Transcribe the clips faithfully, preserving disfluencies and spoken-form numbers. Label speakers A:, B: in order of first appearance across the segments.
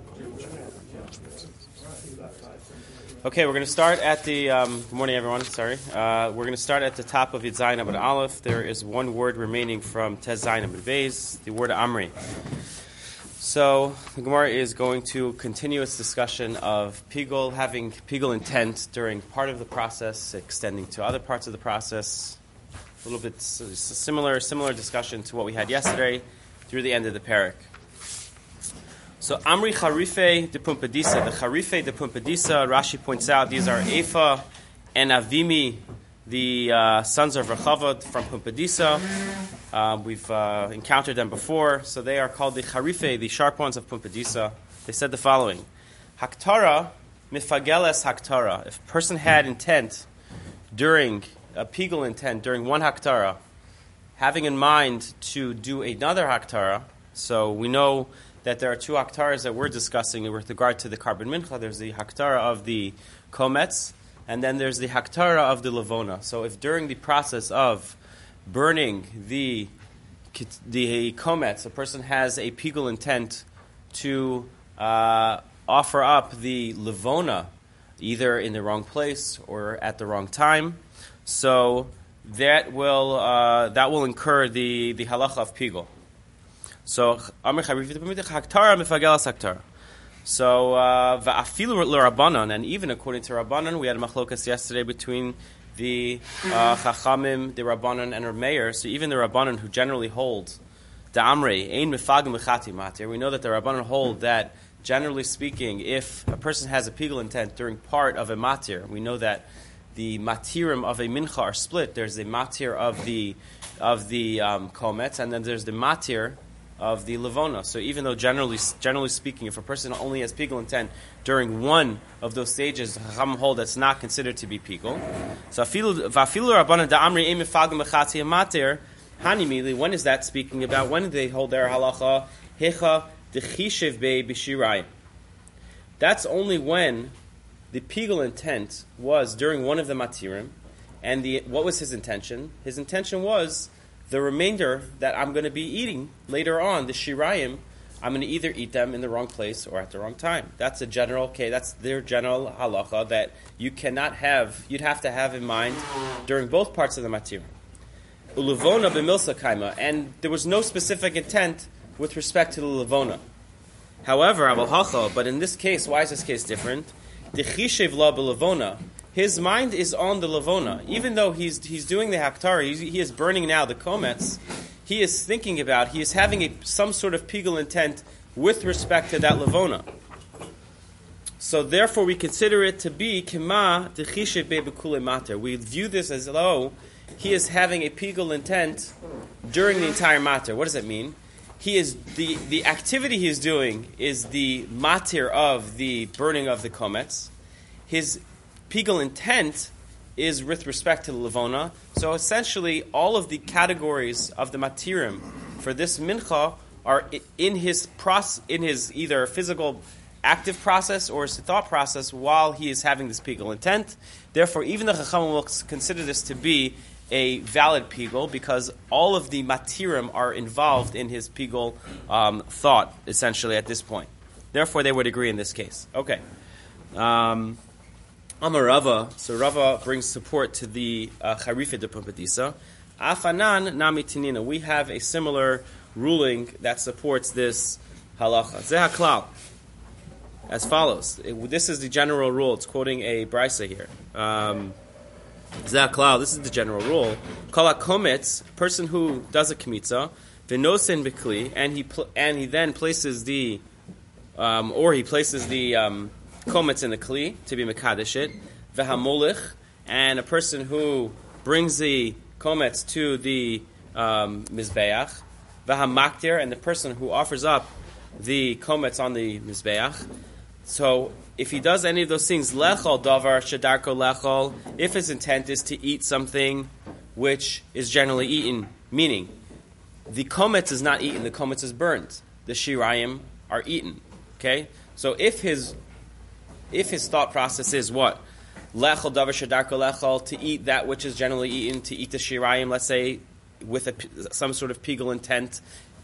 A: Okay, we're going to start at the, um, good morning everyone, sorry. Uh, we're going to start at the top of Yud Zayin Amud Aleph. There is one word remaining from Tez Zayin Amud Beis, the word Amri. So, the Gemara is going to continue its discussion of Pigul, having Pigul intent during part of the process, extending to other parts of the process. A little bit similar, similar discussion to what we had yesterday through the end of the parak. So Amri Charife de Pumpadisa, the Charife de Pumpadisa, Rashi points out these are Efa and Avimi, the uh, sons of Rechavot from Pumpadisa. Uh, we've uh, encountered them before, so they are called the Charife, the sharp ones of Pumpadisa. They said the following: Haktara mifageles haktara. If a person had intent during a pigul intent during one haktara, having in mind to do another haktara, so we know that there are two haktaras that we're discussing with regard to the carbon mincha. There's the haktara of the komets, and then there's the haktara of the levona. So if during the process of burning the the komets, a person has a pigul intent to uh, offer up the levona, either in the wrong place or at the wrong time, so that will uh, that will incur the, the halacha of pigul. So, Amr Charife Haktara mifagelas haktara. So, va'afilu l'Rabbanan, and even according to Rabbanan, we had a machlokas yesterday between the uh, Chachamim, the Rabbanan, and Reb Meir. So, even the Rabbanan who generally hold the Amrei ein mifagim l'chati matir, we know that the Rabbanan hold that, generally speaking, if a person has a pigul intent during part of a matir, we know that the matirim of a mincha are split. There's the matir of the of the um, komets, and then there's the matir of the levona. So even though generally generally speaking, if a person only has pigul intent during one of those stages, Chacham hold that's not considered to be pigul. So va'afilu rabbanan da'amri ein mifagim l'chati matir hanimili. When is that speaking about? When do they hold their halacha? Hecha dechishev be b'shirayim. That's only when the pigul intent was during one of the matirim, and the what was his intention? His intention was the remainder that I'm going to be eating later on, the shirayim, I'm going to either eat them in the wrong place or at the wrong time. That's a general, okay, that's their general halacha that you cannot have, you'd have to have in mind during both parts of the matirim. Ulevona b'milsa kaima, and there was no specific intent with respect to the levona. However, abal hacha, but in this case, why is this case different? Dechishev la b'levona. His mind is on the levona. Even though he's he's doing the haktara, he's, he is burning now the komets, he is thinking about, he is having a, some sort of pigul intent with respect to that levona. So therefore we consider it to be kima dechishev be b'kulei mater. We view this as though he is having a pigul intent during the entire mater. What does that mean? He is the, the activity he is doing is the matir of the burning of the komets. His pigul intent is with respect to the levona. So essentially, all of the categories of the matirim for this mincha are in his process, in his either physical active process or his thought process while he is having this pigul intent. Therefore, even the Chachamim will consider this to be a valid pigul because all of the matirim are involved in his pigul um, thought, essentially, at this point. Therefore, they would agree in this case. Okay. Um... Amar Rava, so Rava brings support to the Charife de Pumpadisa. Afanan nami tinina. We have a similar ruling that supports this halacha. Zeh haklal. As follows. It, this is the general rule. It's quoting a brisa here. Um, Zeh haklal. This is the general rule. Kol hakometz, person who does a kmitza, v'nosen b'kli, and he pl- and he then places the, um, or he places the. Um, komets in the kli to be mekadesh it, v'hamolech, and a person who brings the komets to the um, mizbeach, v'hamaktir, and the person who offers up the komets on the mizbeach. So if he does any of those things, lechol davar shadarko lechol, if his intent is to eat something which is generally eaten, meaning the komets is not eaten, the komets is burned, the shirayim are eaten. Okay, so if his If his thought process is what? Lechol davar shadarko lechol, to eat that which is generally eaten, to eat the shirayim, let's say, with a, some sort of pigul intent,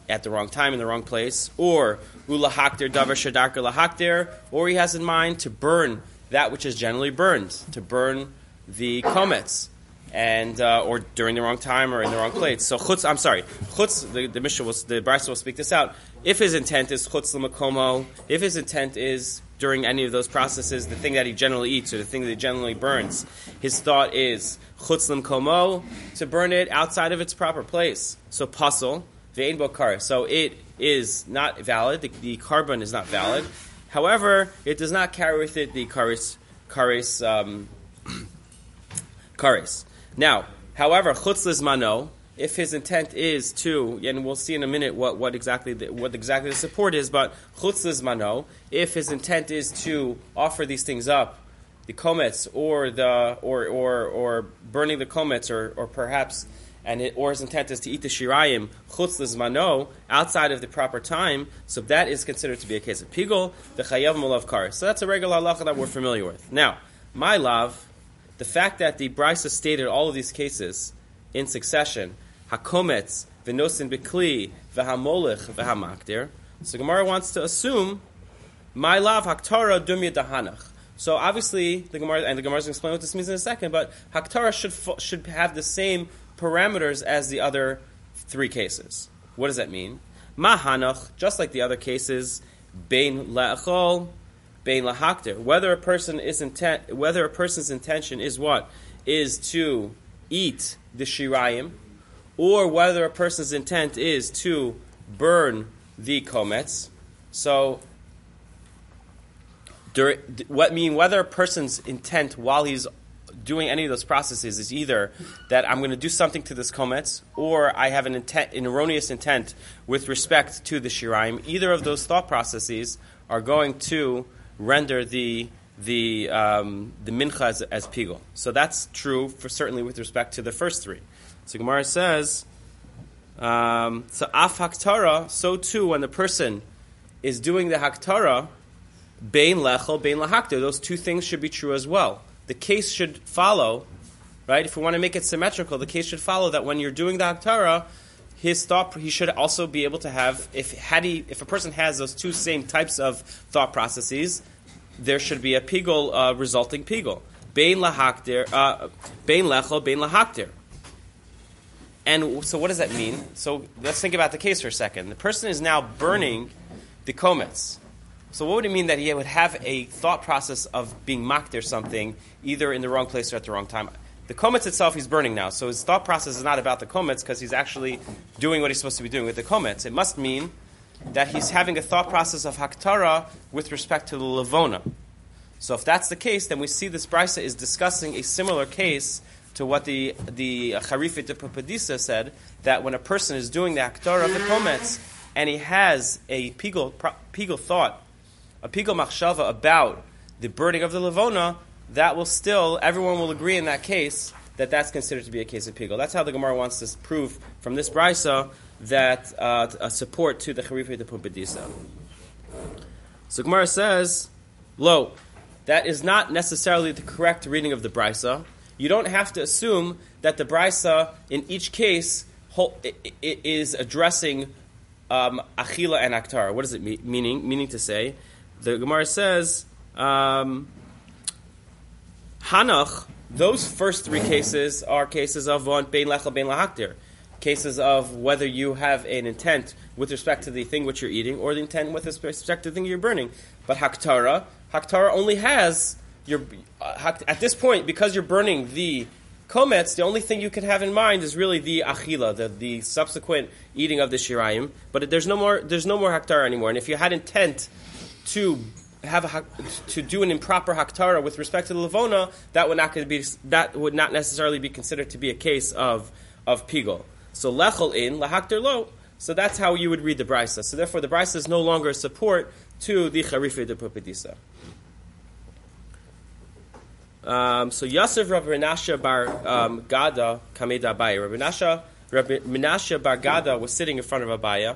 A: at the wrong time in the wrong place, or ula hakter davar shadarka lahakter, or he has in mind to burn that which is generally burned, to burn the komets, and uh, or during the wrong time or in the wrong place. So chutz, I'm sorry, chutz. The, the Mishnah will, the Brisa will speak this out. If his intent is chutz l'makomo, if his intent is during any of those processes, the thing that he generally eats or the thing that he generally burns, his thought is chutz l'makomo, to burn it outside of its proper place. So pasul ve'ein bo kar. So it is not valid. The, the carbon is not valid. However, it does not carry with it the kares kares um, kares. Now, however, chutz lizmano, if his intent is to, and we'll see in a minute what, what exactly the, what exactly the support is, but chutz lizmano, if his intent is to offer these things up, the komets or the or or or burning the komets, or or perhaps, and it, or his intent is to eat the shirayim chutz lizmano, outside of the proper time, so that is considered to be a case of pigul, the chayav molav kares. So that's a regular halacha that we're familiar with. Now, my love. The fact that the Brisa stated all of these cases in succession, hakometz, v'nosin b'kli, v'hamolech, v'hamakdir, so Gemara wants to assume, my lav haktara dumya dahanach. So obviously, the Gemara, and the Gemara is going to explain what this means in a second, but haktara should should have the same parameters as the other three cases. What does that mean? Mahanach, just like the other cases, bein la'achol, bein lahakter. Whether a person is intent, whether a person's intention is what? Is to eat the shirayim, or whether a person's intent is to burn the komets. So, during, what mean whether a person's intent while he's doing any of those processes is either that I'm going to do something to this komets, or I have an intent, an erroneous intent with respect to the shirayim. Either of those thought processes are going to render the the um, the mincha as, as pigul. So that's true for certainly with respect to the first three. So Gemara says, um, so af haktara, so too when the person is doing the haktara, bein lechel, bein lahakter, those two things should be true as well. The case should follow, right? If we want to make it symmetrical, the case should follow that when you're doing the haktara, his thought, he should also be able to have, if had he, if a person has those two same types of thought processes, there should be a pigul, uh, resulting pigul. Bein lahakter, uh, bein lechel, bein lahakter. And so what does that mean? So let's think about the case for a second. The person is now burning the komets. So what would it mean that he would have a thought process of being makter something, either in the wrong place or at the wrong time? The komets itself he's burning now, so his thought process is not about the komets because he's actually doing what he's supposed to be doing with the komets. It must mean that he's having a thought process of haktara with respect to the levona. So if that's the case, then we see this brisa is discussing a similar case to what the the Charifet de Pupadisa said, that when a person is doing the haktara of the komets and he has a pigul, pigul thought, a pigul machshava about the burning of the levona, that will still, everyone will agree in that case that that's considered to be a case of pigul. That's how the Gemara wants to prove from this brisa that uh, a support to the Charifet de Pupadisa. So Gemara says, lo, that is not necessarily the correct reading of the brisa. You don't have to assume that the brisa in each case is addressing um, achila and aktara. What does it mean? Meaning, meaning to say, the Gemara says, um, Hanach, those first three cases are cases of one bein lechel, bein lahaktir, cases of whether you have an intent with respect to the thing which you're eating, or the intent with respect to the thing you're burning. But haktara, haktara only has your uh, at this point, because you're burning the komets, the only thing you can have in mind is really the achila, the, the subsequent eating of the shirayim. But there's no more there's no more haktara anymore. And if you had intent to have a, to do an improper haktara with respect to the levona, that would not be that would not necessarily be considered to be a case of of pigul. So lechel in lahakter lo. So that's how you would read the brisa. So therefore, the brisa is no longer a support to the Charifet de Pupadisa. Um, so Yosef Rabbi Menashe bar um, Gada kamed Abaya. Rabbi Menashe, Rabbi Menashe bar Gada was sitting in front of Abaya.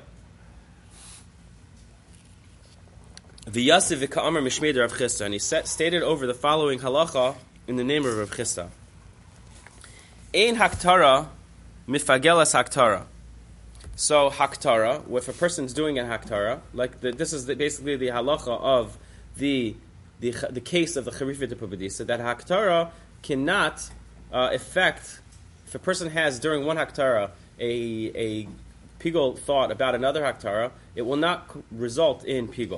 A: V'Yosef v'Ka'amar Mishmei Rav Chisda, and he set, stated over the following halacha in the name of Rav Chisda. Ein haktara mifagelas haktara. So haktara, if a person's doing a haktara, like the, this is the, basically the halacha of the the the case of the charifa de pupadisa, that haktara cannot uh, affect. If a person has during one haktara a a pigul thought about another haktara, it will not result in pigul.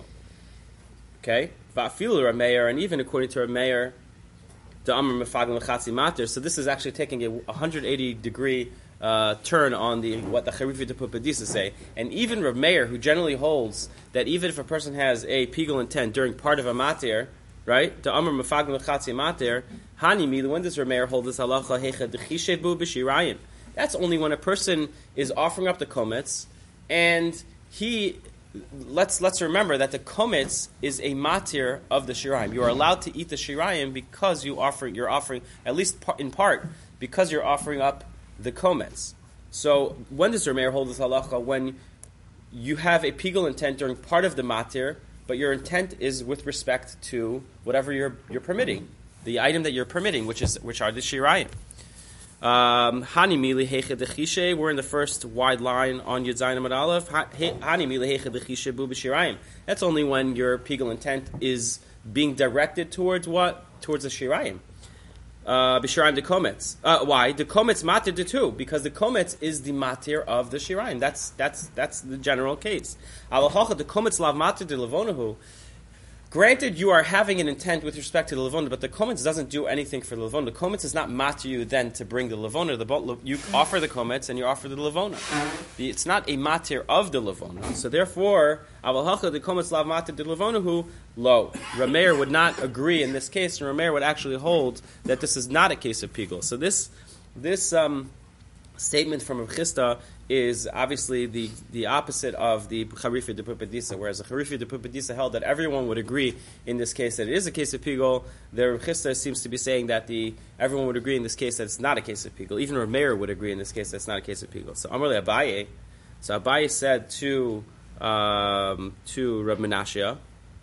A: Okay, va'afilu Rameir, and even according to Rameir, the amr mefagel lechatzi matir. So this is actually taking a one hundred eighty degree uh, turn on the what the charifa de pupadisa say. And even Rav Meir, who generally holds that even if a person has a pigul intent during part of a matir, right, the amr mefagel lechatzi matir, hani mi. When does Rav Meir hold this halacha? Hecha dechishebu b'shirayim. That's only when a person is offering up the komets, and he. Let's let's remember that the kometz is a matir of the shirayim. You are allowed to eat the shirayim because you offer you're offering, at least in part, because you're offering up the kometz. So when does Rameir hold this halacha? When you have a pigul intent during part of the matir, but your intent is with respect to whatever you're you're permitting, the item that you're permitting, which is which are the shirayim. Um, Hani mili heche dechishe. We're in the first wide line on Yud Zayin Amud Aleph. Hani mili heche dechishe bu b'shirayim. That's only when your pigul intent is being directed towards what? Towards the shirayim. Uh, b'shirayim the kometz. Uh, why? The kometz matir the two, because the kometz is the matir of the shirayim. That's that's that's the general case. Alachacha the kometz lav matir de levonahu. Granted, you are having an intent with respect to the levona, but the kometz doesn't do anything for the levona. The kometz is not mat to you then to bring the levona. The, you offer the kometz and you offer the levona. It's not a matir of the levona. So therefore, aval hacha the kometz lav matir de levona who lo. Rameir would not agree in this case, and Rameir would actually hold that this is not a case of pigul. So this this um, statement from Rav Chisda is obviously the, the opposite of the Charifa de Pupadisa, whereas the Charifa de Pupadisa held that everyone would agree in this case that it is a case of pigul. The Rav Chisda seems to be saying that the everyone would agree in this case that it's not a case of pigul. Even Rav Meir would agree in this case that it's not a case of pigul. So Amar le Abaye, so Abaye said to um, to Rav Menashia,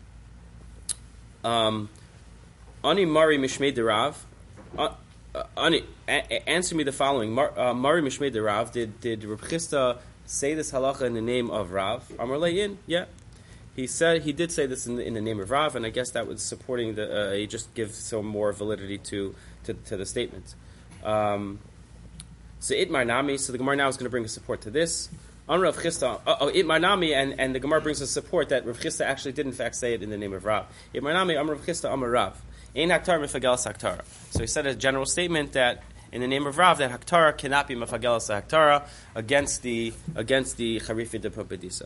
A: um, Ani Mari Mishmei Derav. Uh, Uh, Ani, a- answer me the following. Mar, uh, Mari Mishmei de Rav, did, did Rav Chisda say this halacha in the name of Rav? Amar le'in, yeah. He said, he did say this in the, in the name of Rav, and I guess that was supporting the, uh, he just gives some more validity to, to, to the statement. Um, so Itmar Nami, so the Gemara now is going to bring a support to this. On Rav Chisda, uh, oh, Itmar Nami, and, and the Gemara brings a support that Rav Chisda actually did in fact say it in the name of Rav. Itmar Nami, Amar Rav Chisda, Amar Rav. Ein haktar mefagelas haktara. So he said a general statement that in the name of Rav that haktara cannot be mefagelas haktara against the against the charifa de pupadisa.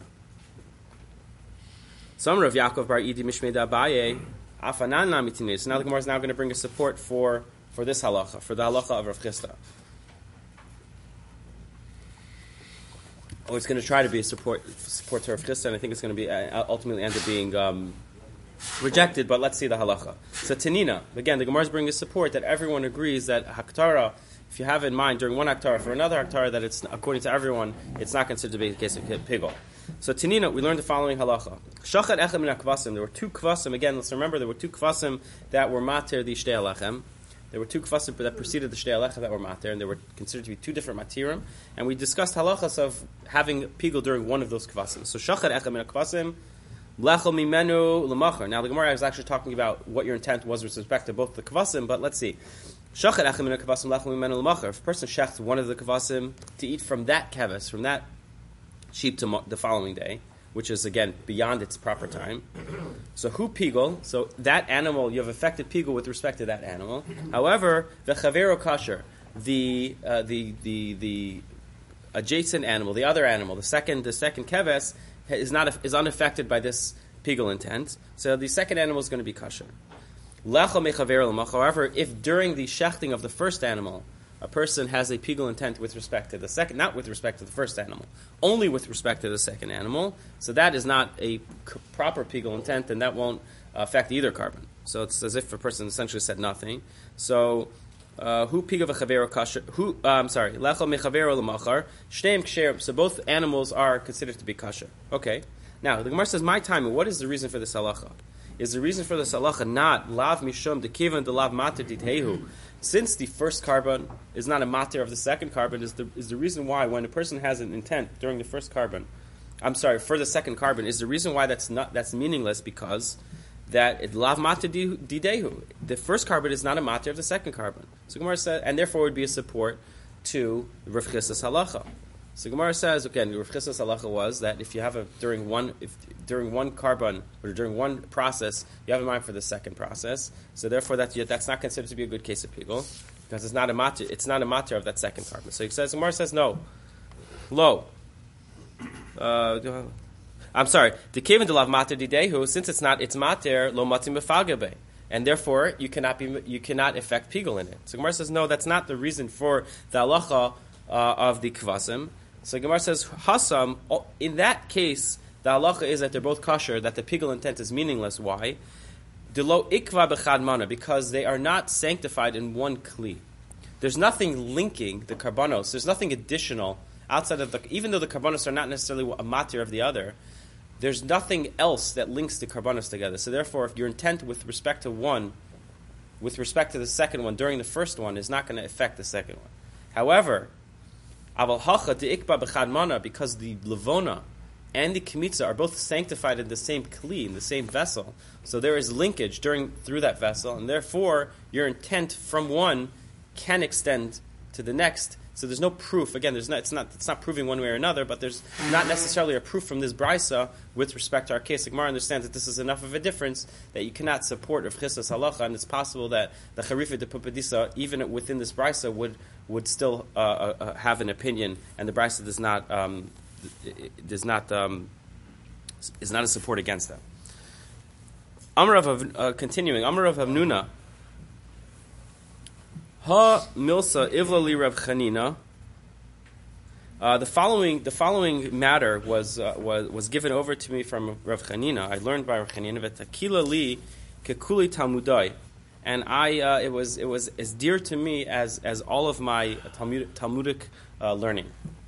A: Some Rav Yaakov bar Idi Mishmei da Abaye afanan namitine. So now the Gemara is now going to bring a support for for this halacha, for the halacha of Rav Chisda. Oh, it's going to try to be a support support to Rav Chisda, and I think it's going to be uh, ultimately end up being Um, rejected, but let's see the halacha. So Tanina, again, the Gemara is bringing a support that everyone agrees that haktara, if you have in mind during one haktara for another haktara, that it's according to everyone, it's not considered to be a case of pigul. So Tanina, we learned the following halacha. Shachat echem min hakvasim. There were two kvasim. Again, let's remember there were two kvasim that were mater the shtei alechem. There were two kvasim that preceded the shtei alechem that were mater, and they were considered to be two different matirim. And we discussed halachas of having pigul during one of those kvasim. So Shachat echem min hakvasim. Lechel mimenu l'machar. Now the Gemara is actually talking about what your intent was with respect to both the kvasim, but let's see. Shachat echem min kvasim lechel mimenu l'machar. If a person shechts one of the kvasim to eat from that keves, from that sheep to the following day, which is again beyond its proper time. So who pigul? So that animal, you have affected pigul with respect to that animal. However, the chavero kasher, the uh, the the the adjacent animal, the other animal, the second the second keves, is not is unaffected by this pigul intent, so the second animal is going to be kosher. However, if during the shechting of the first animal, a person has a pigul intent with respect to the second, not with respect to the first animal, only with respect to the second animal, so that is not a proper pigul intent, and that won't affect either carbon. So it's as if a person essentially said nothing. So who pigul v'chavero kasher? Who? I'm sorry. Lechel mechavero l'machar. Shneim ksherim. So both animals are considered to be kasher. Okay. Now, the Gemara says, my time, what is the reason for this halacha? Is the reason for this halacha not lav mishum de kivan de lav mater ditehu? Since the first carbon is not a mater of the second carbon, is the is the reason why when a person has an intent during the first carbon, I'm sorry, for the second carbon, is the reason why that's not that's meaningless because that it lav mater didehu. The first carbon is not a mater of the second carbon. So Gemara says, and therefore would be a support to Rav Chisda's halacha. So Gemara says again, Rav Chisda's halacha was that if you have a during one if during one carbon or during one process, you have a mind for the second process. So therefore, that that's not considered to be a good case of pigul because it's not a matter. It's not a matter of that second carbon. So he says Gemara says no, lo. Uh, I'm sorry. The kevin de lav mater didehu, since it's not it's mater lo matim befagabe, and therefore you cannot be you cannot affect pigul in it. So Gemara says no, that's not the reason for the halacha uh, of the kvasim. So Gemara says hasam. In that case, the halacha is that they're both kosher, that the pigul intent is meaningless. Why? Delo ikva bechad mana, because they are not sanctified in one kli. There's nothing linking the karbanos. There's nothing additional outside of the. Even though the karbanos are not necessarily a matir of the other, there's nothing else that links the karbanos together. So therefore, if your intent with respect to one, with respect to the second one during the first one, is not going to affect the second one. However, aval hacha deikba bechad mana, because the levona and the Kemitza are both sanctified in the same kli, in the same vessel. So there is linkage during through that vessel, and therefore your intent from one can extend to the next. So there's no proof. Again, there's not. It's not. It's not proving one way or another. But there's not necessarily a proof from this brisa with respect to our case. The Gemara understands that this is enough of a difference that you cannot support Rav Chisda's halacha, and it's possible that the Charifa de Pumbedisa, even within this brisa, would would still uh, uh, have an opinion, and the brisa does not um, does not um, is not a support against them. Amar of uh, continuing. Amar of Hamnuna. Ha milsa ivla li Rav Chanina. Uh, the following the following matter was uh, was was given over to me from Rav Chanina. I learned by Rav Chanina that takila li kekuli talmudai, and I uh, it was it was as dear to me as as all of my Talmud, Talmudic uh, learning.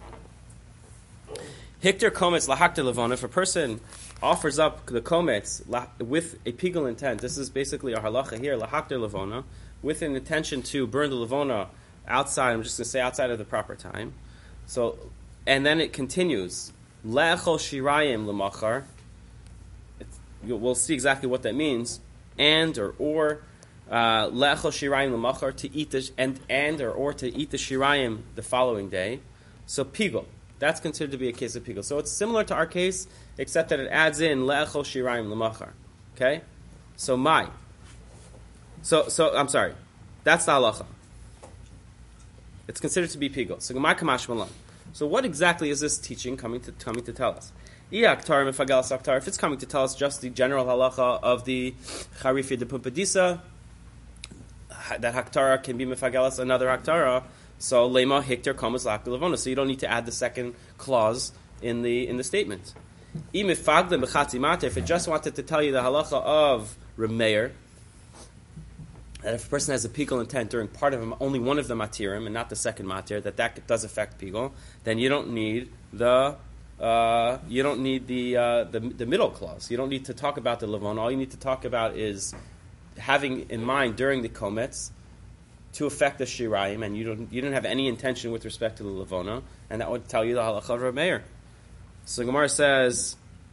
A: Hikter kometz lahakter levona. If a person offers up the kometz with a pigul intent, this is basically a halacha here, lahakter levona, with an intention to burn the levona outside. I'm just going to say outside of the proper time. So, and then it continues. Le'echol shirayim lemachar. We'll see exactly what that means. And or or le'echol shirayim lemachar, to eat the and and or or to eat the shirayim the following day. So pigul. That's considered to be a case of pigul. So it's similar to our case, except that it adds in le'echol shirayim lemachar. Okay. So my. So, so I'm sorry. That's the halacha. It's considered to be pigul. So, Gemara Kamash Malan. So, what exactly is this teaching coming to coming to tell us? If it's coming to tell us just the general halacha of the Charifi de Pumbedisa, that haktara can be mefagelas another haktara. So, lema hikter komas lakta levona. So, you don't need to add the second clause in the in the statement. If it just wanted to tell you the halacha of Reb Meir, that if a person has a pigul intent during part of them, only one of the matirim and not the second matir, that that does affect pigul, then you don't need the uh, you don't need the, uh, the the middle clause. You don't need to talk about the levon. All you need to talk about is having in mind during the kometz to affect the shirayim, and you don't you don't have any intention with respect to the levona, and that would tell you the halacha of Reb Meir. So Gemara says,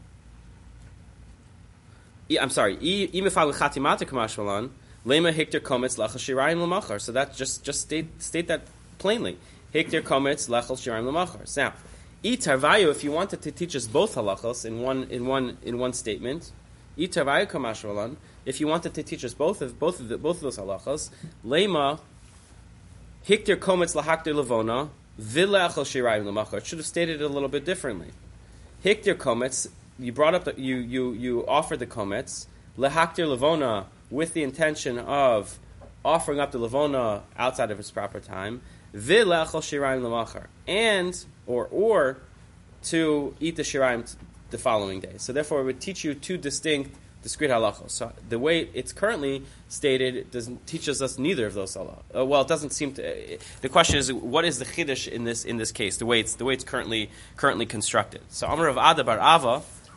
A: I'm sorry, imifal chatimata kamashmalan. Lema hikter kometz lachal shirayim lemachar. So that just just state state that plainly. Hikter kometz lachal shirayim lemachar. Now, itarvayu, if you wanted to teach us both halachos in one in one in one statement, itarvayu kamashvalan. If you wanted to teach us both of both of the, both of those halachos, lema hikter kometz lahakter levona vilachal shirayim lemachar. It should have stated it a little bit differently. Hikter kometz. You brought up the, you you you offered the kometz lahakter levona, with the intention of offering up the levona outside of its proper time, v'lechol shirayim lemachar, and or or to eat the shirayim the following day. So therefore, it would teach you two distinct, discrete halachos. So the way it's currently stated doesn't teaches us neither of those halachos. Uh, well, it doesn't seem to. Uh, the question is, what is the chiddush in this in this case? The way it's the way it's currently currently constructed. So Amar of Ada bar Ava,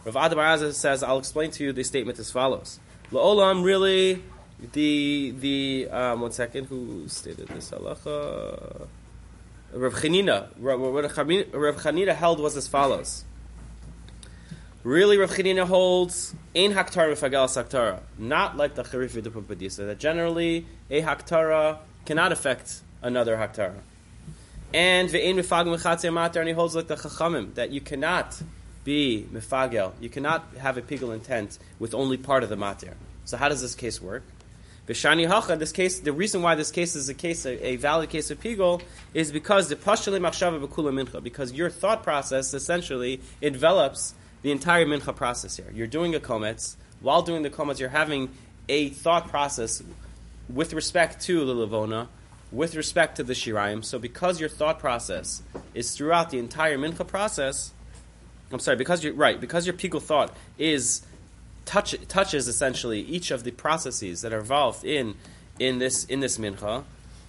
A: Rav Adam Azza says, I'll explain to you the statement as follows. La'olam, really, the, the um, one second, who stated this halacha? Rav Chanina. Rav Chanina held was as follows. Really, Rav Chanina holds ein haktara mefagel saktara, not like the Charifi de Pumpadisa, that generally a haktara cannot affect another haktara. And ve'ein mefagel mechatze mater, and he holds like the Chachamim, that you cannot be mefagel, you cannot have a pigul intent with only part of the mater. So how does this case work? V'shani hacha, this case, the reason why this case is a case, a, a valid case of pigul, is because the pashale machshava b'kula mincha, because your thought process essentially envelops the entire mincha process here. You're doing a kometz. While doing the kometz, you're having a thought process with respect to the levona, with respect to the shirayim. So because your thought process is throughout the entire mincha process, I'm sorry, because you're right, because your pigul thought is touch, touches essentially each of the processes that are involved in in this in this mincha.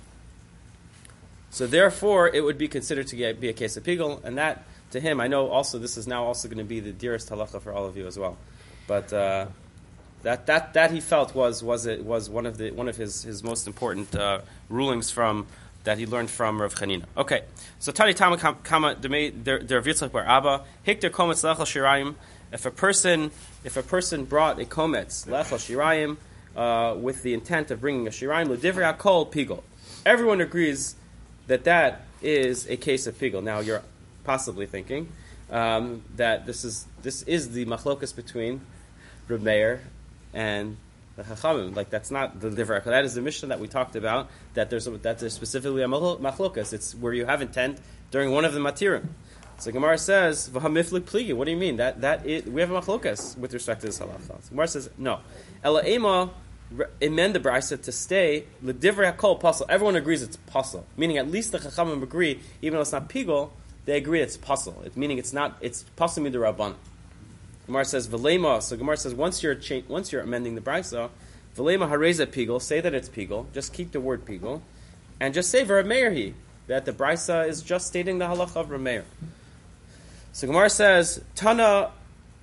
A: So therefore, it would be considered to get, be a case of pigul, and that. To him, I know also this is now also going to be the dearest halacha for all of you as well, but uh, that that that he felt was was it was one of the one of his, his most important uh, rulings from that he learned from Rav Chanina. Okay, so Tani Tama Kama der der Vitzach bar Abba Hikter Kometz Lechel Shirayim. If a person if a person brought a kometz Lechel Shirayim uh, with the intent of bringing a Shirayim L'divrei Hakol Pigul, everyone agrees that that is a case of Pigul. Now you're possibly thinking um, that this is this is the machlokas between Reb Meir and the Chachamim. Like that's not the divrei. That is the Mishnah that we talked about. That there's a, that there's specifically a machlokas. It's where you have intent during one of the matirim. So Gemara says, "V'hamiflik pligi." What do you mean that that it, we have a machlokas with respect to this halacha? So Gemara says, "No, ela ema amend the brisa to stay l'divrei hakol pasal." Everyone agrees it's pasal, meaning at least the Chachamim agree, even though it's not pigul. They agree it's pasul. It, meaning it's not. It's pasul midrabanan. Gemara says v'lema. So Gemara says once you're cha- once you're amending the brisa, v'lema hareza pigul. Say that it's pigul. Just keep the word pigul, and just say Rav Meir he that the brisa is just stating the halacha of Rav Meir. So Gemara says Tana.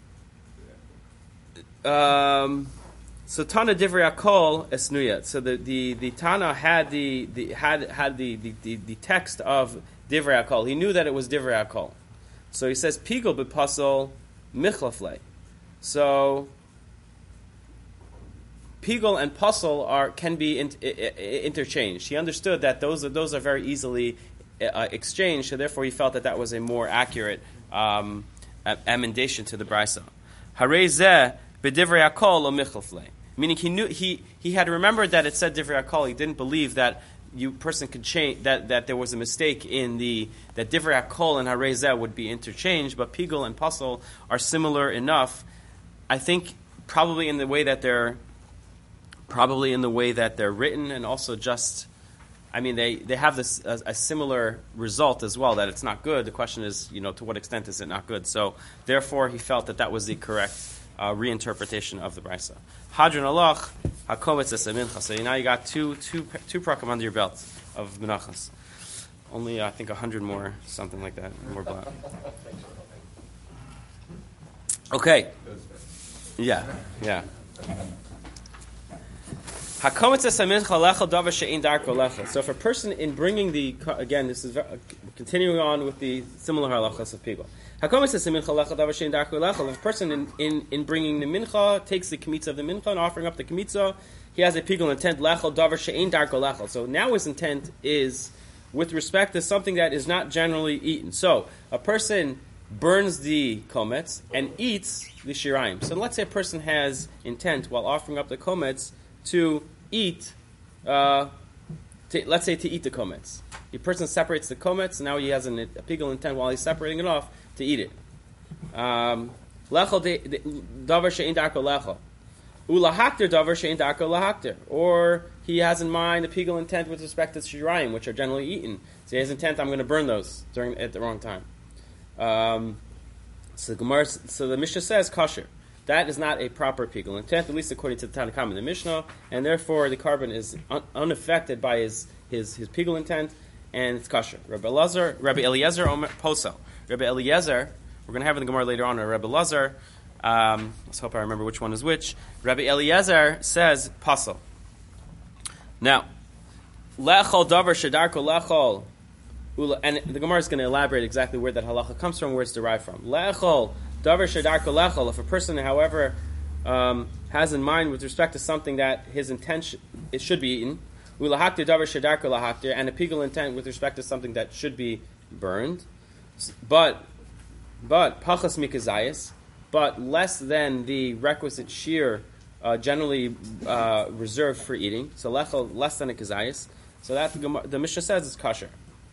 A: Um, so Tana divrei hakol esnuyat. So the, the, the Tana had the, the had had the, the, the, the text of divrei hakol. He knew that it was divrei hakol. So he says pigul b'pasol michlaflei. So pigul and pasol are can be in, I, I, interchanged. He understood that those are, those are very easily uh, exchanged. So therefore, he felt that that was a more accurate um, amendation to the brisa. Harei zeh b'divrei hakol o michlaflei. Meaning he knew he, he had remembered that it said divrei hakol. He didn't believe that you person could change that, that there was a mistake in the that divrei hakol and harei zeh would be interchanged, but pigul and pasol are similar enough. I think probably in the way that they're probably in the way that they're written, and also just I mean they, they have this a, a similar result as well, that it's not good. The question is, you know, to what extent is it not good? So therefore, he felt that that was the correct uh, reinterpretation of the brisa. Hadron alach hakometz es mincha. So now you got two two two prakim under your belt of menachas. Only uh, I think a hundred more, something like that, more black. Okay. Yeah, yeah. So if a person in bringing the, again, this is continuing on with the similar halachas of pigul. If a person in, in, in bringing the mincha takes the kmitza of the mincha and offering up the kmitza, he has a pigul intent, lechel davar she'ein darko lechel. So now his intent is with respect to something that is not generally eaten. So a person burns the kometz and eats the shirayim. So let's say a person has intent while offering up the kometz to eat, uh, to, let's say to eat the kometz. The person separates the kometz, and now he has an, a pigul intent while he's separating it off to eat it. Um, lechel davar she'ein darko lechel. Ulahakter davar she'ein darko lahakter. Or he has in mind a pigul intent with respect to shirayim, which are generally eaten. So he has intent, I'm going to burn those during at the wrong time. Um, so the Gemara, so the Mishnah says kosher. That is not a proper pigul intent, at least according to the Tanna Kamma in the Mishnah, and therefore the carbon is un- unaffected by his his, his pigul intent, and it's kosher. Rabbi Elazar, Rabbi Eliezer Omer Posel. Rabbi Eliezer, we're going to have in the Gemara later on. Rabbi Elazar Um, let's hope I remember which one is which. Rabbi Eliezer says pasal. Now, lechol davar shedarko lechol, and the Gemara is going to elaborate exactly where that halacha comes from, where it's derived from. Lechol davar shedarko lechol. If a person, however, um, has in mind with respect to something that his intention it should be eaten, ulahaktir davar shedarko lahaktir, and a pigal intent with respect to something that should be burned, but but pachas mikazayis, but less than the requisite shear. Uh, generally uh, reserved for eating, so lechol less than a kazayis. So that the, the Mishnah says is kosher.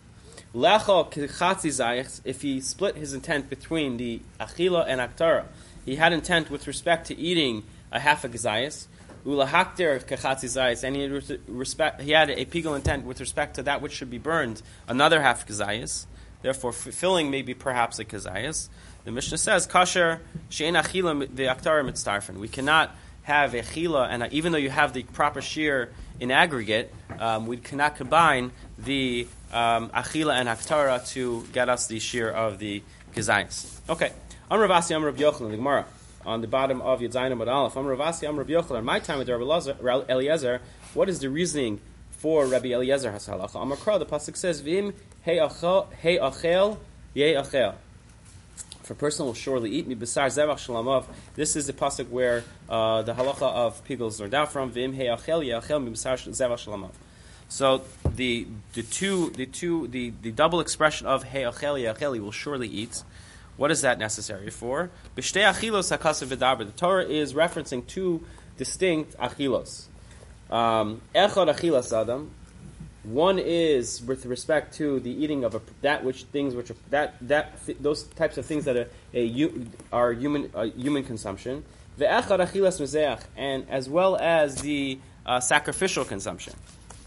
A: Lechol kichatzi zayich, if he split his intent between the achila and aktara, he had intent with respect to eating a half a kazayis. Ulahaktir kichatzi zayis, and he had, re- respect, he had a pigal intent with respect to that which should be burned, another half kazayis. Therefore, fulfilling maybe perhaps a kazayis. The Mishnah says kosher she'en achila the aktara mitztarfen. We cannot have a chila, and even though you have the proper shear in aggregate, um, we cannot combine the um, achila and aktara to get us the shear of the gezayis. Okay. Amar Rav Asi, Amar Rav Yochanan, the Gemara, on the bottom of Yud Zayin Amud Aleph. Amar Rav Asi, Amar Rav Yochanan. My time with Rabbi Eliezer, what is the reasoning for Rabbi Eliezer hasalacha? Amar Kra, the pasuk says, V'im hey achel, ye achel. If a person will surely eat me besar zevach shalamav, this is the pasuk where uh, the halacha of pigels learned out from. V'im he'achel ye'achel mi besar zevach shalamav. So the the two the two the, the double expression of he'achel ye'achel, he will surely eat. What is that necessary for? B'shtei achilos hakasav v'daber. The Torah is referencing two distinct achilos. Um, Echad achilas adam. One is with respect to the eating of a, that which things which are, that that th- those types of things that are a, are human uh, human consumption. Ve'echad achilas mezeach, and as well as the uh, sacrificial consumption.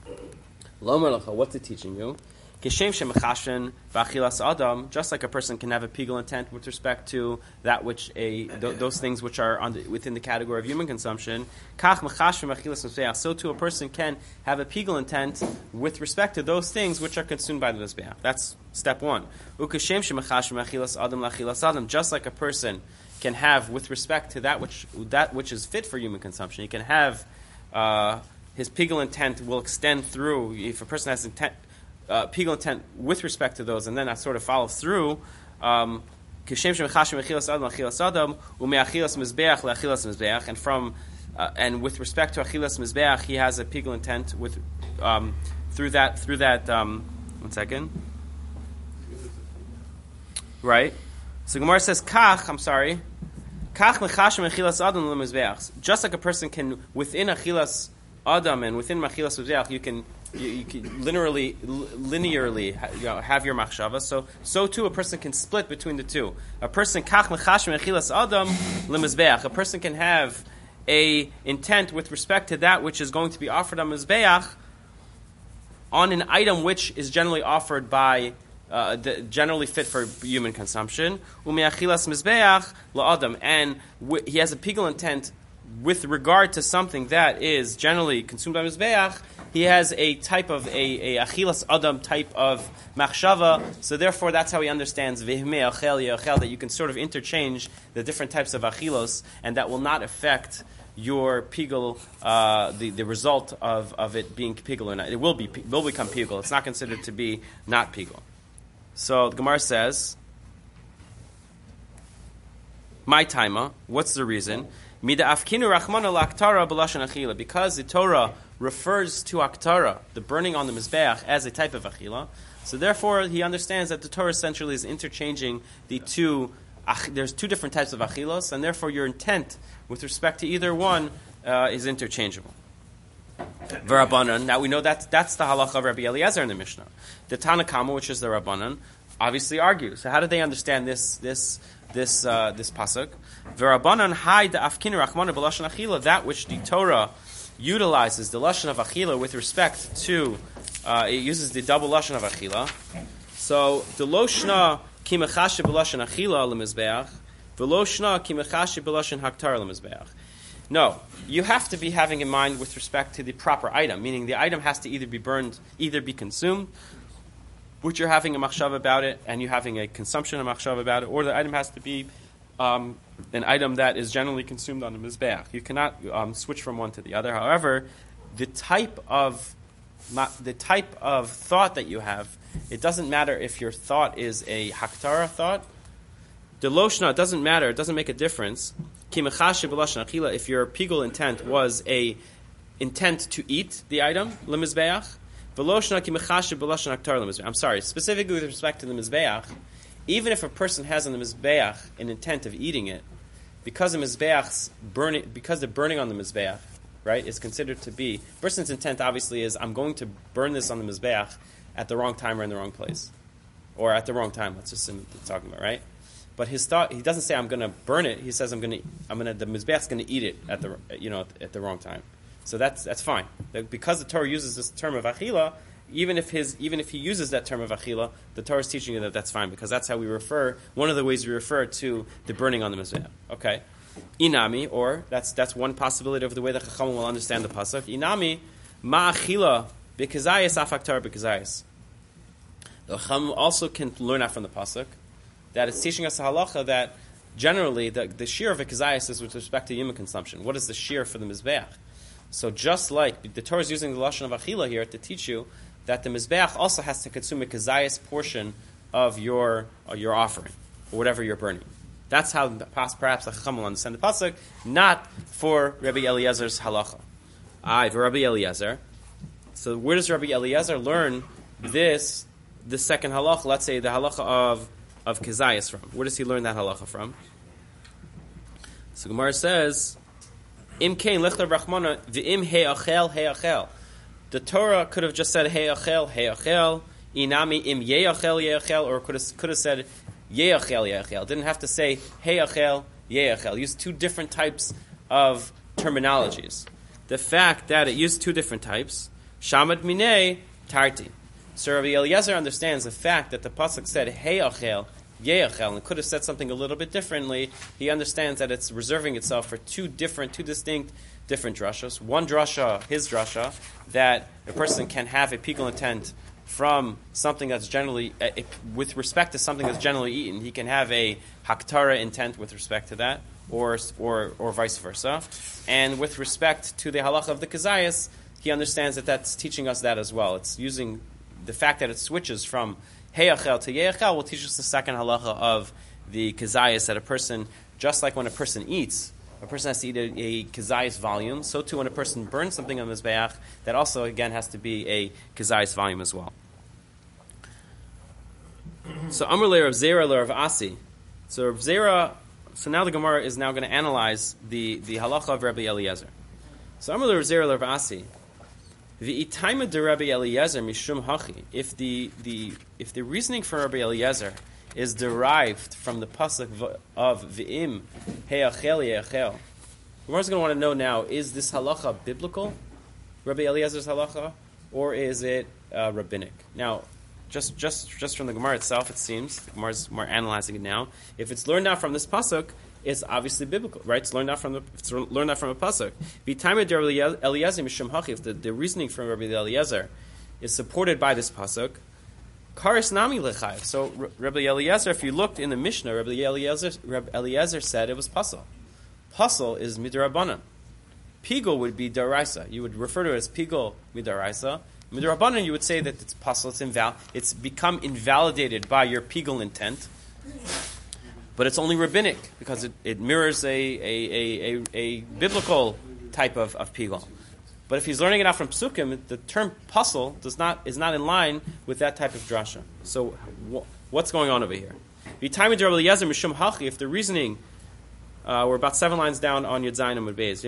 A: Lo melacha, what's it teaching you? Kishem shemachashen v'achilas adam, just like a person can have a pigal intent with respect to that which a th- those things which are on the, within the category of human consumption. Kach machashen v'achilas mizbeach, so too a person can have a pigal intent with respect to those things which are consumed by the mizbeach. That's step one. Ukishem shemachashen v'achilas adam l'achilas adam, just like a person can have with respect to that which that which is fit for human consumption. He can have uh, his pigal intent will extend through. If a person has intent. Uh, pigal intent with respect to those, and then that sort of follows through. Um, and from uh, and with respect to achilas mizbeach, he has a pigal intent with um, through that through that. Um, one second, right? So Gemara says, "Kach." I'm sorry. Kach mechashem achilas adam lemizbeach. Just like a person can within achilas adam and within achilas mizbeach, you can. You, you can literally, linearly you know, have your machshava. So, so too, a person can split between the two. A person kach mechashem achilas adam lemizbeach. A person can have a intent with respect to that which is going to be offered on mizbeach on an item which is generally offered by, uh, the, generally fit for human consumption. Umeachilas mizbeach laadam, and w- he has a pigal intent with regard to something that is generally consumed by mizbeach. He has a type of a, a achilas adam type of machshava, so therefore that's how he understands v'himei achel ye'achel, that you can sort of interchange the different types of achilos, and that will not affect your pigal, uh, the the result of, of it being pigal or not. It will be will become pigal. It's not considered to be not pigal. So the Gemara says, my taima. What's the reason? Mida afkinu rachmana la'aktara b'lashon achila, because the Torah refers to aktara, the burning on the mizbeach, as a type of achila. So therefore, he understands that the Torah essentially is interchanging the two. Ach, there's two different types of achilos, and therefore your intent with respect to either one uh, is interchangeable. V'Rabbanan. Now we know that that's the halacha of Rabbi Eliezer in the Mishnah. The Tanakama, which is the Rabbanan, obviously argues. So how do they understand this this this uh, this pasuk? V'Rabbanan hai da'afkinu rachmana b'lashon achila, that which the Torah utilizes the lashon of achila with respect to, uh, it uses the double lashon of achila. So the loshna ki mechashe b'lashon achila lemizbeach, v'loshna ki mechashe b'lashon haktar lemizbeach. No, you have to be having in mind with respect to the proper item, meaning the item has to either be burned, either be consumed, which you're having a machshava about it, and you're having a consumption of machshava about it, or the item has to be um, an item that is generally consumed on the mizbeach. You cannot um, switch from one to the other. However, the type of the type of thought that you have, it doesn't matter if your thought is a haktara thought. The loshna, it doesn't matter. It doesn't make a difference. If your pigul intent was a intent to eat the item, lemizbeach, I'm sorry, specifically with respect to the mizbeach, even if a person has on the mizbeach an intent of eating it, because the mizbeach's burning, because the burning on the mizbeach, right, is considered to be, a person's intent obviously is, I'm going to burn this on the mizbeach at the wrong time or in the wrong place, or at the wrong time. Let's just assume that's talking about, right? But his thought, he doesn't say I'm going to burn it. He says I'm going to, I'm going to, the mizbeach's going to eat it at the, you know, at the wrong time. So that's that's fine. Because the Torah uses this term of achila, even if his, even if he uses that term of achila, the Torah is teaching you that that's fine, because that's how we refer. One of the ways we refer to the burning on the mizbeach. Okay, inami, or that's that's one possibility of the way that Chachamim will understand the pasuk. Inami ma achila b'kazayis afaktar b'kazayis. The Chachamim also can learn that from the pasuk, that it's teaching us a halacha that generally the, the shear of a kazayis is with respect to human consumption. What is the shear for the mizbeach? So just like the Torah is using the lashon of achila here to teach you that the mizbeach also has to consume a kazayis portion of your uh, your offering, or whatever you're burning. That's how perhaps the Chacham will understand the pasuk, not for Rabbi Eliezer's halacha. I for Rabbi Eliezer. So where does Rabbi Eliezer learn this, the second halacha? Let's say the halacha of of kazayis from. Where does he learn that halacha from? So Gemara says, Im kein lichter brachmana v'im he'achel he'achel. The Torah could have just said he'achel he'achel, inami im ye'achel ye'achel, or could have, could have said ye'achel ye'achel. Didn't have to say he'achel ye'achel. Use two different types of terminologies. The fact that it used two different types, shamad minei tarti. So Rabbi Eliezer understands the fact that the pasuk said he'achel ye'achel, and could have said something a little bit differently. He understands that it's reserving itself for two different, two distinct, different drashas. One drasha, his drasha, that a person can have a pigul intent from something that's generally, uh, with respect to something that's generally eaten. He can have a haktara intent with respect to that, or or or vice versa. And with respect to the halacha of the kazayas, he understands that that's teaching us that as well. It's using the fact that it switches from He'achel to Ye'achel will teach us the second halacha of the kazayas, that a person, just like when a person eats, a person has to eat a, a kazayas volume, so too when a person burns something on the mizbeach, that also again has to be a kazayas volume as well. So Amr le Rav Zera le Rav Asi. So Rav Zera, so now the Gemara is now going to analyze the, the halacha of Rabbi Eliezer. So Amr le Rav Zera le Rav Asi. V'itaima de Rabbi Eliezer mishum hachi. If the the if the reasoning for Rabbi Eliezer is derived from the pasuk of v'im he'achel ye'achel, the Gemara is going to want to know now: is this halacha biblical, Rabbi Eliezer's halacha, or is it uh, rabbinic? Now, just just just from the Gemara itself, it seems the Gemara is more analyzing it now. If it's learned out from this pasuk, it's obviously biblical, right? It's learned out from the it's learned out from a pasuk. If the, the reasoning from Rabbi Eliezer is supported by this pasuk, karis nami lechayev. So Rabbi Eliezer, if you looked in the Mishnah, Rabbi Eliezer, Rabbi Eliezer said it was pasal. Pasal is midrabanan. Pigul would be daraisa. You would refer to it as pigul midaraisa. Midrabanan, you would say that it's pasal. It's inval. It's become invalidated by your pigul intent. But it's only rabbinic, because it, it mirrors a, a, a, a, a biblical type of, of pigul. But if he's learning it out from psukim, the term pasal does not is not in line with that type of drasha. So wh- what's going on over here? If the reasoning, uh, we're about seven lines down on Yud Zayin Amud Beis.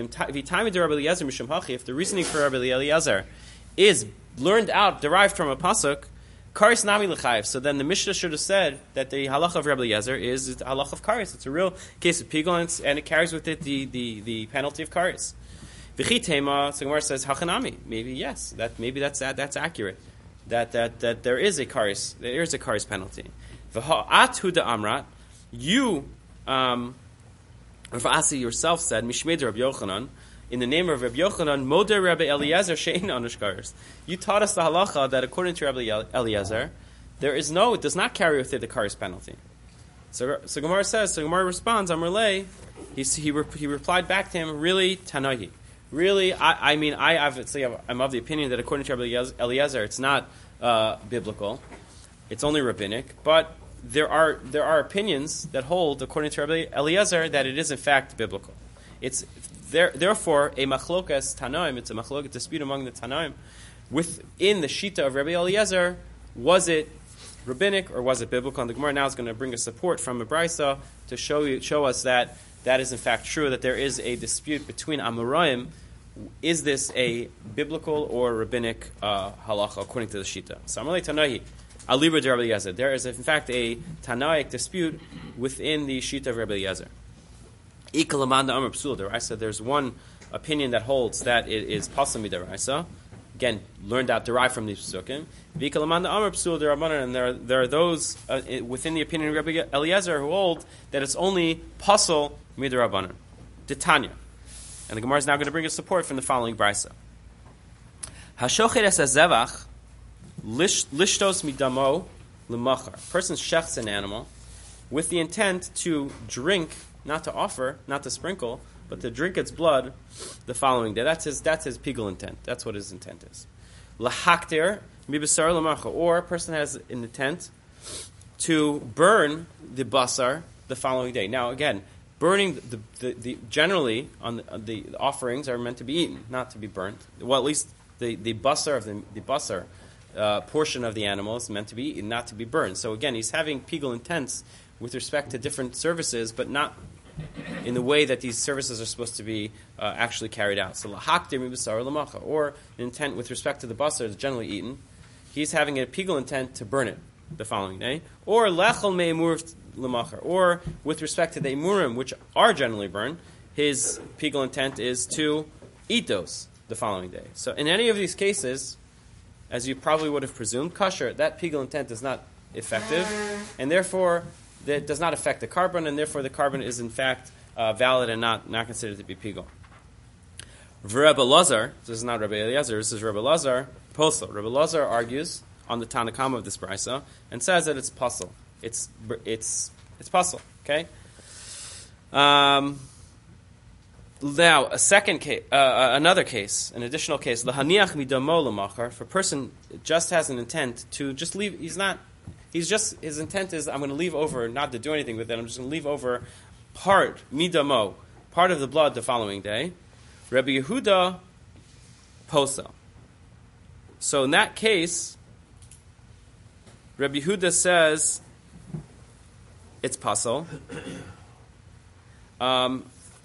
A: If the reasoning for Rabbi Eliezer is learned out, derived from a pasuk, karis nami l'chayev. So then the Mishnah should have said that the halacha of Rabbi Eliezer is the halacha of karis. It's a real case of pigul, and it carries with it the, the, the penalty of karis. V'chi tema, so Gemara says hachanami. Maybe yes, that maybe that's that, that's accurate. That that that there is a karis, there is a karis penalty. V'ha'at da amrat, you, um, Rav Asi yourself said mishmei Rabbi Yochanan. In the name of Rabbi Yochanan, Moder Rabbi Eliezer she'ein anush karis. You taught us the halacha that according to Rabbi Eliezer, there is no, it does not carry with it the karis penalty. So, so Gemara says, so Gemara responds, Amar lei, he, he, re, he replied back to him, really, Tanahi. Really, I, I mean, I obviously I'm of the opinion that according to Rabbi Eliezer, it's not uh, biblical. It's only rabbinic. But there are there are opinions that hold, according to Rabbi Eliezer, that it is in fact biblical. It's there, therefore a machlokas tanaim. It's a machlokas dispute among the tanaim. Within the shita of Rabbi Eliezer, was it rabbinic or was it biblical? And the Gemara now is going to bring a support from a brisa to show you, show us that that is in fact true. That there is a dispute between Amoraim. Is this a biblical or rabbinic uh, halacha according to the shita? So Amalei Tanahi, Alibra de Rabbi Eliezer. There is in fact a Tanaic dispute within the shita of Rabbi Eliezer. Ikalamanda Amar Psul Deraisa. There's one opinion that holds that it is pasam midaraisa. Again, learned out, derived from these psukim. V'ikalamanda Amar Psul Derabanan. And there, there are those uh, within the opinion of Rabbi Eliezer who hold that it's only pasal midarabanan. Titania. And the Gemara is now going to bring us support from the following brisa. Hashochet es hazevach lishtos midamo lemachar. A person shechs an animal with the intent to drink, not to offer, not to sprinkle, but to drink its blood the following day. That's his. That's his pigul intent. That's what his intent is. Lahakter mibasar lemachar. Or a person has an intent to burn the basar the following day. Now again. Burning, the, the, the generally, on the, on the offerings are meant to be eaten, not to be burnt. Well, at least the, the basar of the, the basar uh, portion of the animal is meant to be eaten, not to be burned. So again, he's having pigul intents with respect to different services, but not in the way that these services are supposed to be uh, actually carried out. So lahaktir mi basar lamacha, or an intent with respect to the basar is generally eaten. He's having a pigul intent to burn it the following day, or lechol me'emur l'machar, or with respect to the emurim, which are generally burned, his pigul intent is to eat those the following day. So in any of these cases, as you probably would have presumed, kosher, that pigul intent is not effective, and therefore that does not affect the carbon, and therefore the carbon is in fact uh, valid and not, not considered to be pigul. Rabbi Lazar, this is not Rabbi Eliezer, this is Rabbi Lazar, posel. Rabbi Lazar argues on the Tanakama of this brisa, and says that it's puzzle. It's it's it's puzzle. Okay. Um, now a second case, uh, another case, an additional case. Lahaniach midamo lemachar. If a person just has an intent to just leave, he's not. He's just his intent is I'm going to leave over, not to do anything with it. I'm just going to leave over part midamo, part of the blood the following day. Rabbi Yehuda posel. So in that case, Rabbi Yehuda says it's pasal. Um,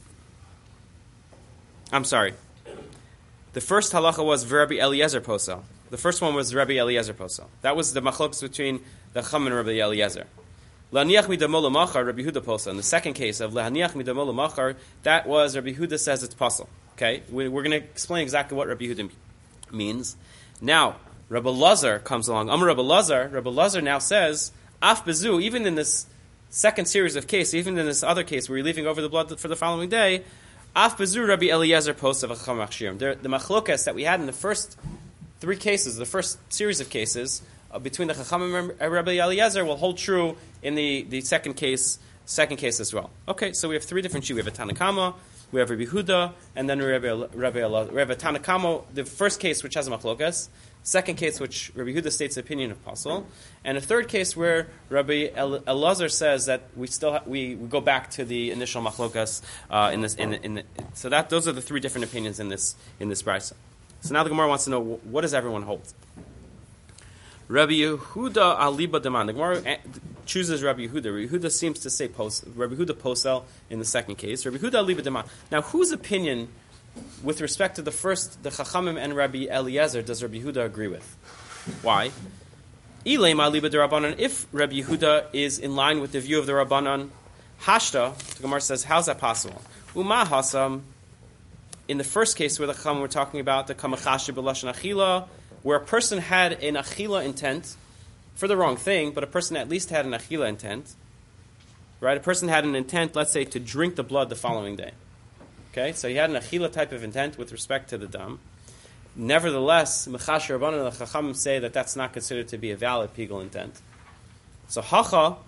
A: I'm sorry. The first halacha was Rabbi Eliezer posal. The first one was Rabbi Eliezer posal. That was the machlokes between the Chum and Rabbi Eliezer. Laniach midamo lemachar, Rabbi Yehuda posal. In the second case of Laniach midamo lemachar, that was Rabbi Yehuda says it's pasal. Okay, we're going to explain exactly what Rabbi Yehuda means. Now, Rabbi Lazar comes along. Amar Rabbi Lazar. Rabbi Lazar now says, Af bezu, even in this second series of cases, even in this other case where you're leaving over the blood for the following day, Af bezu Rabbi Eliezer post of Chacham Achshirim. The machlokas that we had in the first three cases, the first series of cases, uh, between the Chacham and Rabbi Eliezer will hold true in the, the second case second case as well. Okay, so we have three different sheet. We have a Tanakama, we have Rabbi Yehuda, and then Rabbi Rabbi Rabbi Tanakama, the first case which has a machlokas, second case which Rabbi Yehuda states the opinion of Pasal, and a third case where Rabbi Elazar says that we still ha- we, we go back to the initial machlokas uh, in this in, the, in the, so that those are the three different opinions in this in this brisa. So now the Gemara wants to know, what does everyone hold? Rabbi Yehuda aliba deman. The Gemara chooses Rabbi Yehuda. Rabbi Yehuda seems to say post. Rabbi Yehuda posel in the second case. Rabbi Yehuda aliba deman. Now, whose opinion, with respect to the first, the Chachamim and Rabbi Eliezer, does Rabbi Yehuda agree with? Why? Ilema aliba de Rabbanan. If Rabbi Yehuda is in line with the view of the Rabbanan, hashta. The Gemara says, how's that possible? Uma hasam. In the first case where the Chachamim were talking about the kamachashi b'lashon achila, where a person had an achila intent for the wrong thing, but a person at least had an achila intent, right? A person had an intent, let's say, to drink the blood the following day. Okay, so he had an achila type of intent with respect to the dam. Nevertheless, mechash rabbanan and the chachamim say that that's not considered to be a valid pigul intent. So hacha,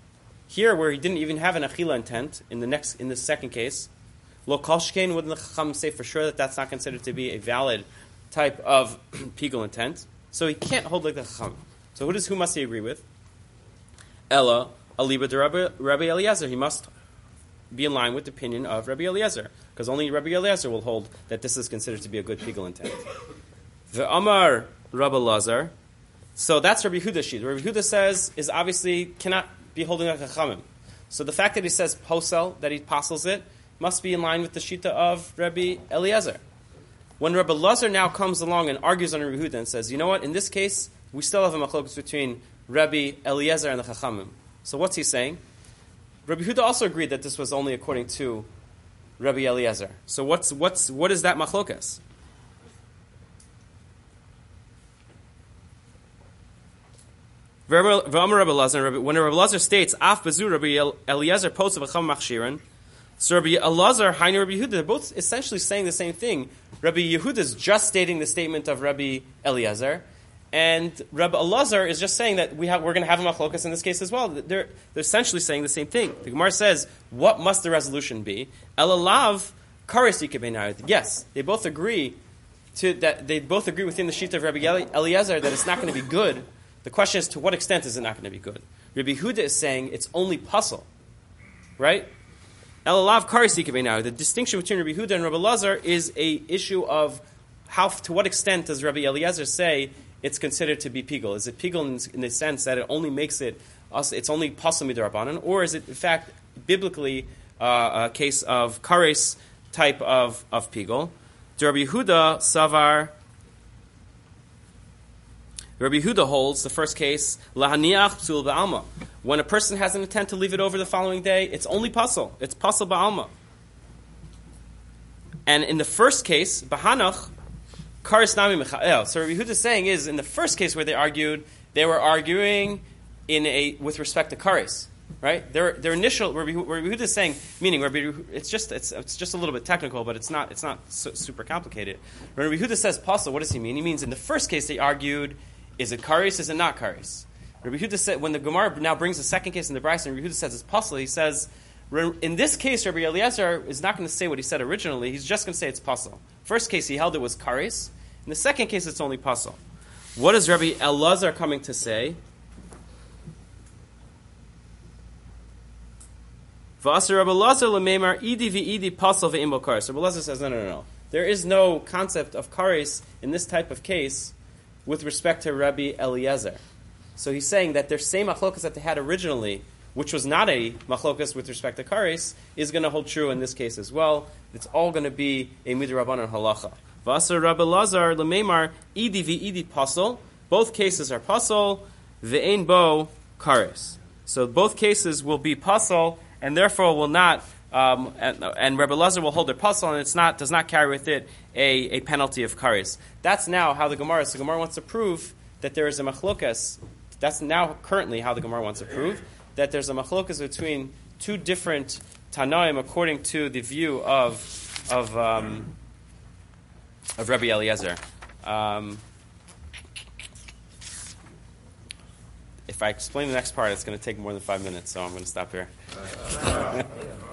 A: Here, where he didn't even have an achila intent, in the next, in the second case, lo kol shkein, wouldn't the chacham say for sure that that's not considered to be a valid type of pigul intent? So he can't hold like the chacham. So who does who must he agree with? Ella aliba de Rabbi, Rabbi Eliezer. He must be in line with the opinion of Rabbi Eliezer, because only Rabbi Eliezer will hold that this is considered to be a good pigul intent. The Amar Rabbi Lazar. So that's Rabbi Yehuda's sheet. Rabbi Yehuda says is obviously cannot be holding like chachamim. So the fact that he says posel, that he apostles it, must be in line with the shita of Rabbi Eliezer. When Rabbi Lazar now comes along and argues on Rabbi Yehuda and says, you know what, in this case, we still have a machlokus between Rabbi Eliezer and the chachamim. So what's he saying? Rabbi Yehuda also agreed that this was only according to Rabbi Eliezer. So what's what's what is that machlokas? When Rabbi Elazar states, "Af bezu Rabbi Eliezer post of a chacham machshiran," so Rabbi Elazar, Hainu Rabbi Yehuda, they're both essentially saying the same thing. Rabbi Yehuda is just stating the statement of Rabbi Eliezer, and Rabbi Elazar is just saying that we have, we're going to have a machlokas in this case as well. They're, they're essentially saying the same thing. The Gemara says, "What must the resolution be?" Elalav kares yikabenayot. Yes, they both agree to that. They both agree within the sheet of Rabbi Eliezer that it's not going to be good. The question is, to what extent is it not going to be good? Rabbi Yehuda is saying it's only puzzle, right? Elalav kares yikabenayot. The distinction between Rabbi Yehuda and Rabbi Elazar is a issue of how, to what extent does Rabbi Eliezer say it's considered to be pigul? Is it pigul in, in the sense that it only makes it, it's only pasal midrabanan, or is it in fact biblically uh, a case of kares type of of pigul? To Rabbi Yehuda savar. Rabbi Yehuda holds the first case lahaniach psul ba'alma. When a person has an intent to leave it over the following day, it's only pasal. It's pasal ba'alma. And in the first case, bahanach. So Rabbi Yehuda is saying is, in the first case where they argued, they were arguing in a with respect to kares, right? Their their initial Rabbi, Rabbi Yehuda is saying, meaning Rabbi, it's just it's it's just a little bit technical, but it's not it's not su- super complicated. When Rabbi Yehuda says pasal, what does he mean? He means in the first case they argued, is it kares, is it not kares? Rabbi Yehuda said, when the Gemara now brings the second case in the Brisa, and Rabbi Yehuda says it's pasal, he says, in this case, Rabbi Eliezer is not going to say what he said originally. He's just going to say it's pasal. First case, he held it was kares. In the second case, it's only pasal. What is Rabbi Elazar coming to say? V'asar Rabbi Elazar l'meimar idi v'idi pasal ve'imbo kares. Rabbi Elazar says, no, no, no, no. There is no concept of kares in this type of case with respect to Rabbi Eliezer. So he's saying that their same machlokas that they had originally, which was not a machlokas with respect to kares, is going to hold true in this case as well. It's all going to be a midrabanan halacha. V'asar Rabbi Elazar l'meimar idi v'idi pasal. Both cases are pasal. Ve'ein bo kares. So both cases will be pasal, and therefore will not. Um, and, and Rabbi Elazar will hold their pasal, and it's not does not carry with it a, a penalty of kares. That's now how the Gemara. So the Gemara wants to prove that there is a machlokas. That's now currently how the Gemara wants to prove that there's a machlokas between two different Tanaim according to the view of of. Um, Of Rabbi Eliezer. Um, if I explain the next part, it's going to take more than five minutes, so I'm going to stop here.